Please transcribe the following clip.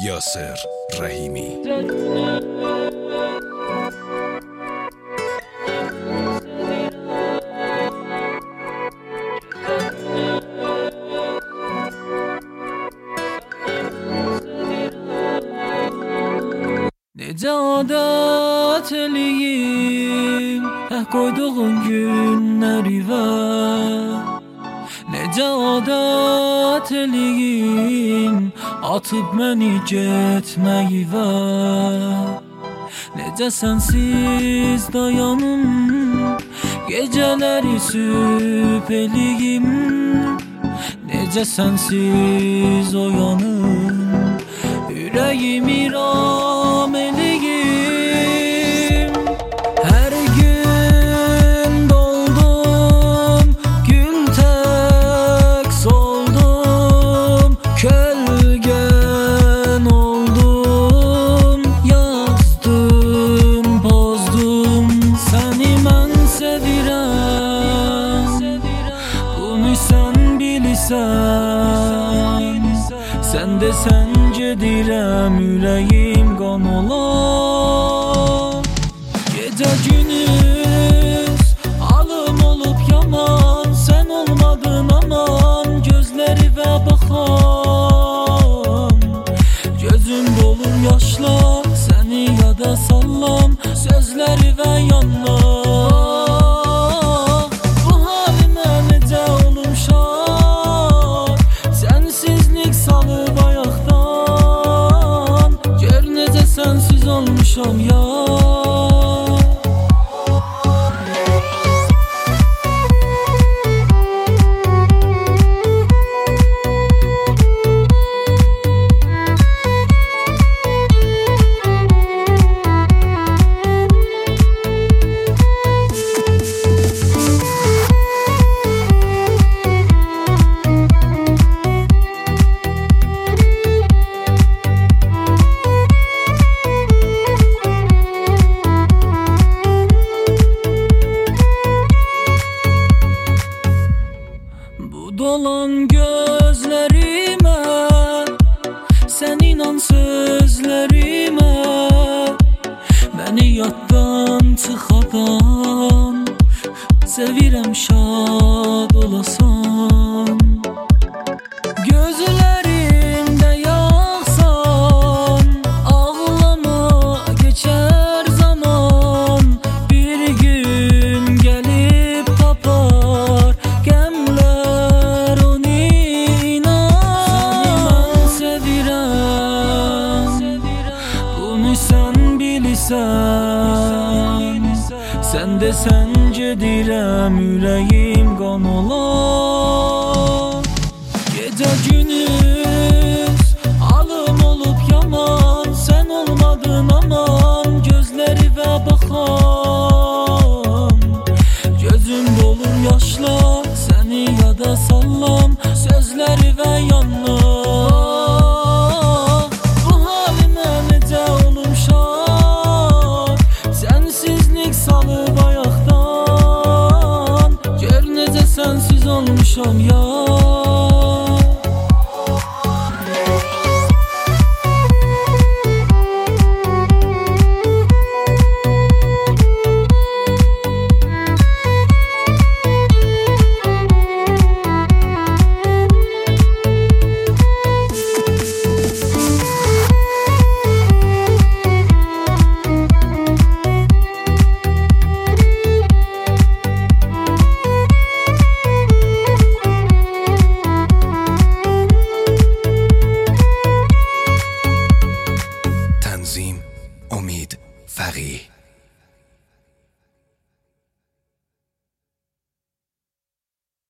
یاسر رحیمی. Necə adət eləyim qoyduğun günləri var. Necə adət eləyim atıb məni getməyi var. Necə sənsiz dayanım gecələri sübh eləyim. Necə sənsiz oyanım ürəyimi ram eləyim. Hər gün doldum, gün tək soldum, kölgən oldum, yazdım, pozdum. Səni mən sevirəm, bunu sən bilirsən. Sən desən gedirəm, ürəyim qan olar. Gecə gündüz alım olub yaman, sən olmadın aman, gözləri və baxam. Gözüm dolur yaşla, səni yada sallam, sözləri və yanlar. Bu halimə necə olum şad, sənsizlik salıb ayaqdan. Gör necə sənsiz olmuşam ya. Dolan gözlərimə, sən inan sözlərimə. Məni yaddan çıxadan, sevirəm şad olasan. Gözlərimdə yaxsan, ağlama geçər zaman. Bir gün gəlib tapar qəmlər onu inan. Səni mən sevirəm, bunu sən bilirsən. Sən desən gedirəm, ürəyim qan olar. Gecə gündüz alım olub yaman, sən olmadın aman, gözləri və baxam. Gözüm dolur yaşla, səni yada sallam, sözləri və yanlar. Bu halimə necə olum şad, sənsizlik salıb ayaqdan. Gör necə sənsiz olmuşam ya. تنظیم امید فقیه.